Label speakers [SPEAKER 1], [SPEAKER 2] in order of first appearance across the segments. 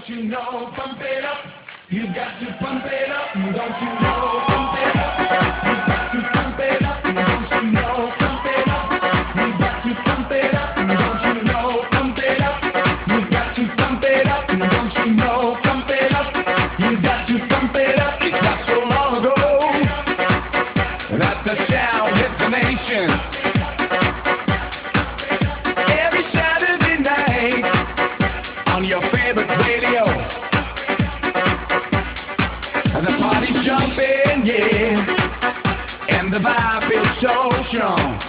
[SPEAKER 1] Don't you know, pump it up. You've got to pump it up. Don't you know, pump it up. You've got to pump it up. Don't you know, pump it up. You've got to pump it up. Don't you know, pump it up. You've got to pump it up. Don't you know, pump it up. You've got to pump it up. It's not so long ago that the sound hit the nation. Every Saturday night on your favorite radio, and the party's jumping, yeah, and the vibe is so strong.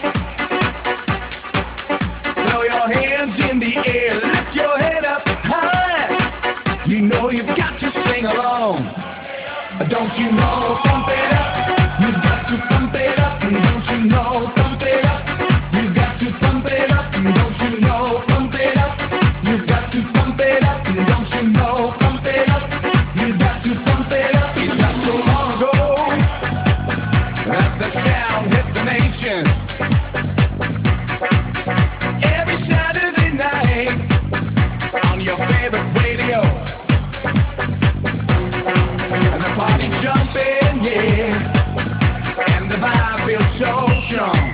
[SPEAKER 1] Throw your hands in the air, lift your head up high. You know you've got to sing along. Don't you know, pump it up. You've got to pump it up. Don't you know, pump it up. You've got to pump it up. Don't you know, pump it up. You've got to pump it up. Don't you know, pump it up. You've got to pump it up. It's not so long ago that the sound hit the nation. Every Saturday night on your favorite radio, and the party's jumping, yeah, and the vibe feels so strong.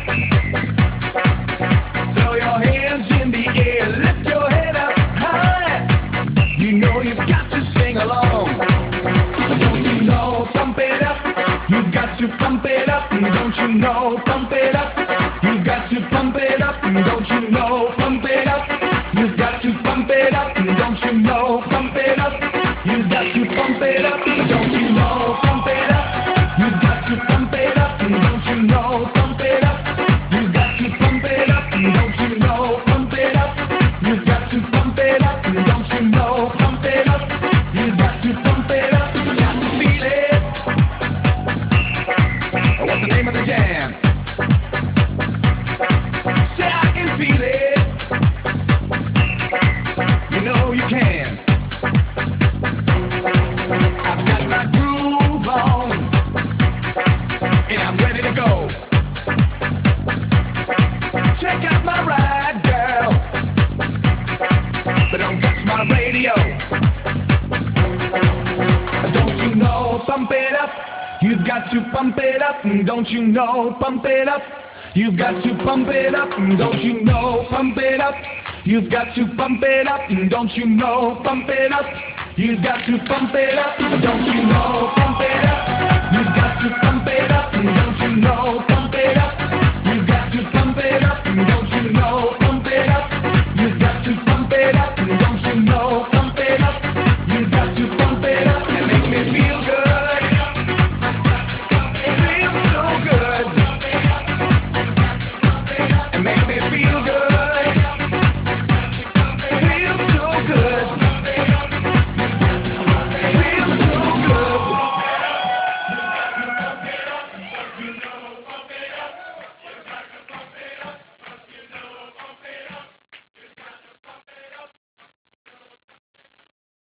[SPEAKER 1] Throw your hands in the air, lift your head up high. You know you've got to sing along. Don't you know, pump it up. You've got to pump it up. Don't you know, pump it up. You've got to pump it up. Don't you know, pump it up. You've got to pump it up. Don't you know, pump it up. You've got to pump it up. Don't you know, pump it up. You've got to pump it up. Don't you know, pump it up. You've got to pump it up. Don't you know, pump it up. You've got to pump it up. Don't you know, pump it up. You've got to pump it up. You got to feel it. What's the name of the jam? Say I can feel it. You know you can. I've got my groove on, and I'm ready to go. Check out my ride, girl, but don't touch my radio. Don't you know, pump it up. You've got to pump it up. Don't you know, pump it up. You've got to pump it up. Don't you know, pump it up. You've got to pump it up. Don't you know, pump it up. You've got to pump it up. Don't you know,